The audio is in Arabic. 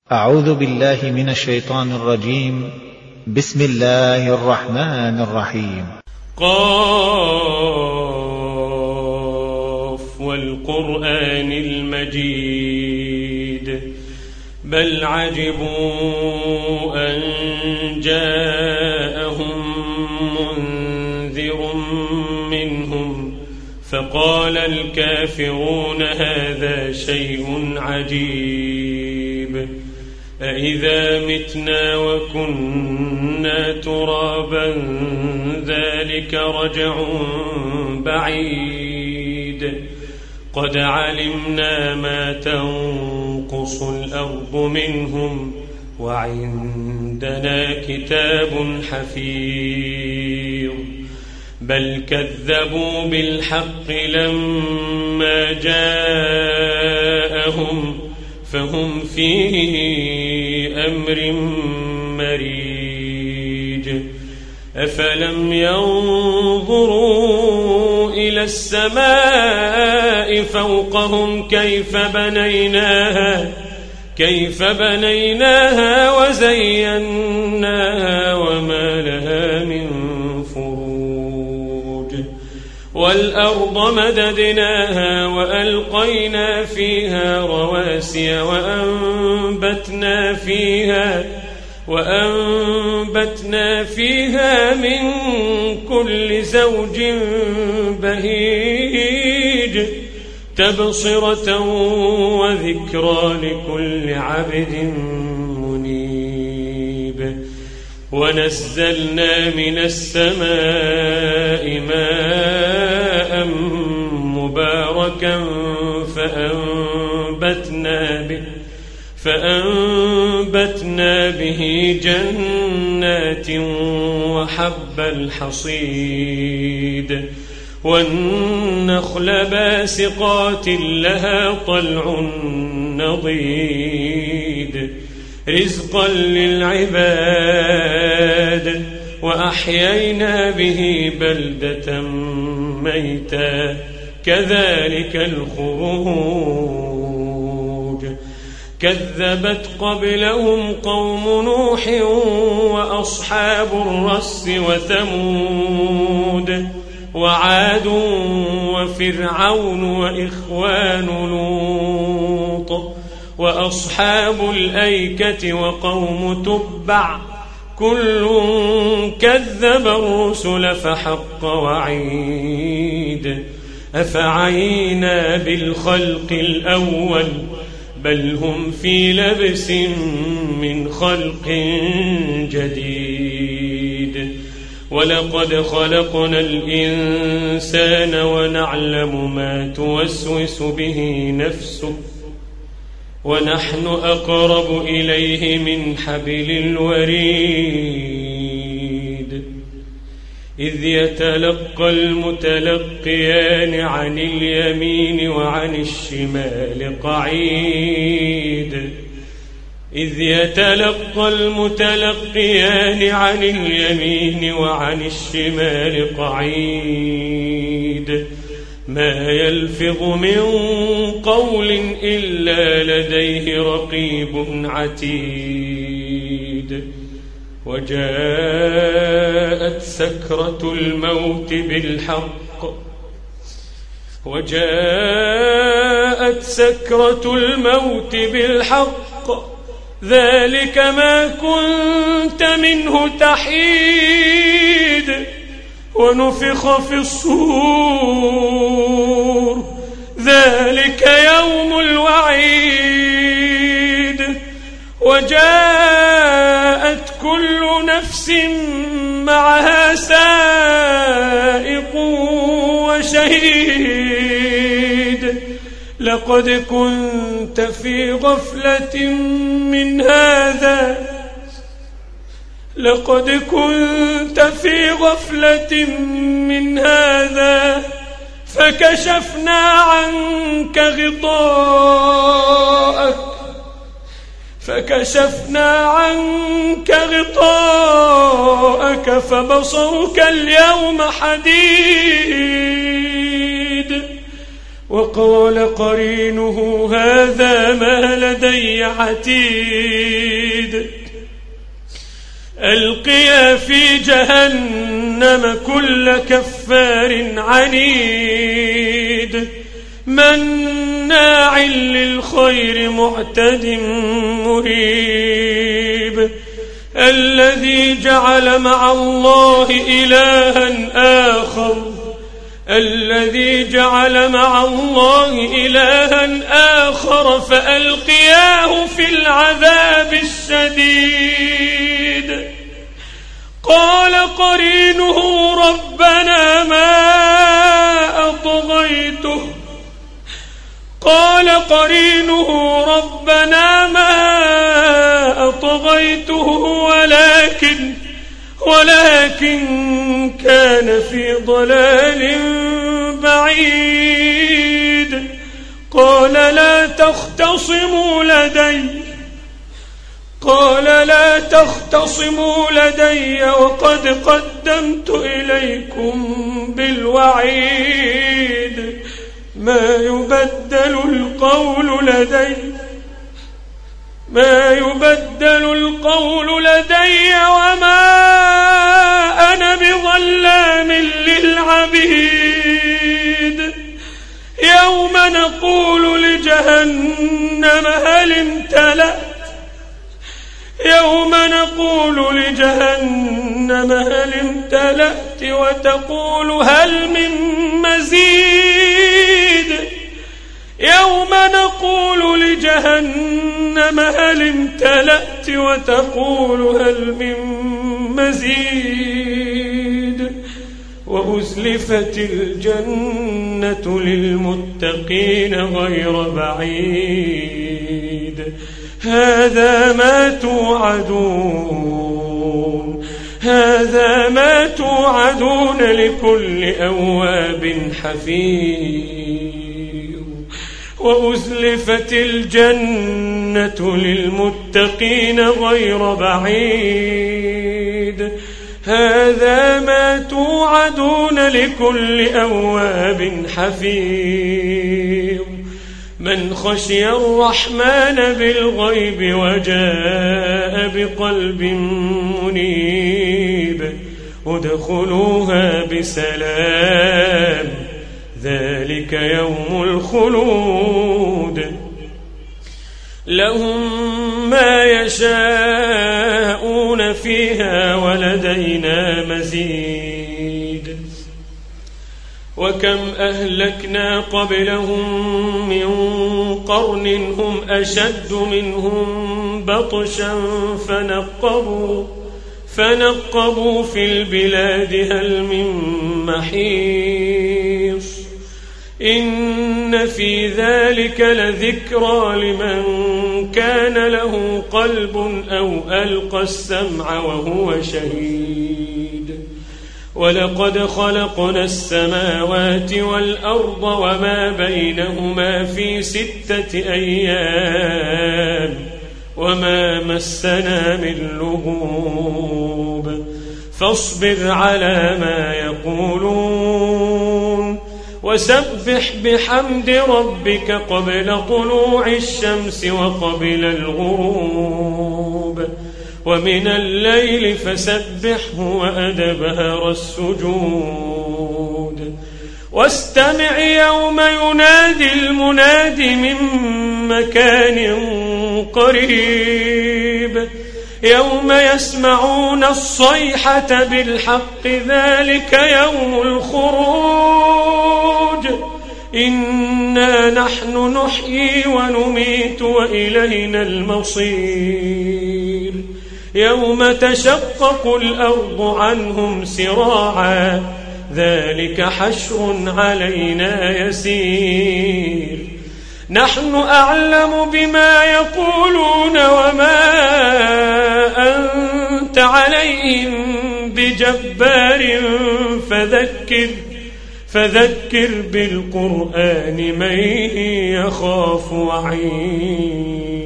أعوذ بالله من الشيطان الرجيم. بسم الله الرحمن الرحيم. قاف والقرآن المجيد بل عجبوا أن جاءهم منذر منهم فقال الكافرون هذا شيء عجيب أإذا متنا وكنا ترابا ذلك رجع بعيد قد علمنا ما تنقص الأرض منهم وعندنا كتاب حفيظ بل كذبوا بالحق لما جاءهم فهم في أمر مريج أفلم ينظروا إلى السماء فوقهم كيف بنيناها وزيناها وما لها من فروج والأرض مددناها وألقينا فيها رواسي وأنبتنا فيها من كل زوج بهيج تبصرة وذكرى لكل عبد منيب ونزلنا من السماء ماء مباركا فأنبتنا به جنات وحب الحصيد والنخل باسقات لها طلع نضيد رزقا للعباد وأحيينا به بلدة ميتا كذلك الخروج كذبت قبلهم قوم نوح وأصحاب الرس وثمود وعاد وفرعون وإخوان لوط وأصحاب الأيكة وقوم تبع كل كذب الرسل فحق وعيد أفعينا بالخلق الأول بل هم في لبس من خلق جديد ولقد خلقنا الإنسان ونعلم ما توسوس به نفسه ونحن أقرب إليه من حبل الوريد إذ يتلقى المتلقيان عن اليمين وعن الشمال قعيد إذ يتلقى المتلقيان عن اليمين وعن الشمال قعيد ما يلفظ من قول إلا لديه رقيب عتيد وجاءت سكرة الموت بالحق ذلك ما كنت منه تحيد ونفخ في الصور ذلك يوم الوعيد وجاءت كل نفس معها سائق وشهيد لقد كنت في غفلة من هذا فكشفنا عنك غطاءك فبصرك اليوم حديد وقال قرينه هذا ما لدي عتيد ألقيا في جهنم كل كفار عنيد مناع للخير معتد مريب الذي جعل مع الله إلها آخر فألقياه في العذاب الشديد قال قرينه ربنا ما أطغيته ولكن كان في ضلال بعيد قال لا تختصموا لدي وقد قدمت إليكم بالوعيد ما يبدل القول لدي وما أنا بظلام للعبيد يوم نقول لجهنم هل امتلأت وتقول هل من مزيد يوم نقول لجهنم هل امتلأت وتقول هل من مزيد وأزلفت الجنة للمتقين غير بعيد هذا ما توعدون لكل أواب حفيظ وأزلفت الجنة للمتقين غير بعيد هذا ما توعدون لكل أواب حفيظ من خشي الرحمن بالغيب وجاء بقلب منيب ادخلوها بسلام ذلك يوم الخلود لهم ما يشاءون فيها ولدينا مزيد وكم أهلكنا قبلهم من قرن هم أشد منهم بطشا فنقبوا في البلاد هل من محيص إن في ذلك لذكرى لمن كان له قلب أو ألقى السمع وهو شهيد ولقد خلقنا السماوات والأرض وما بينهما في 6 أيام وما مسنا من لغوب فاصبر على ما يقولون وسبح بحمد ربك قبل طلوع الشمس وقبل الغروب ومن الليل فسبحه وأدبار السجود واستمع يوم ينادي المناد من مكان قريب يوم يسمعون الصيحة بالحق ذلك يوم الخروج إنا نحن نحيي ونميت وإلينا المصير يوم تشقق الأرض عنهم سراعا ذلك حشر علينا يسير نحن أعلم بما يقولون وما أنت عليهم بجبار فذكر بالقرآن من يخاف وعيد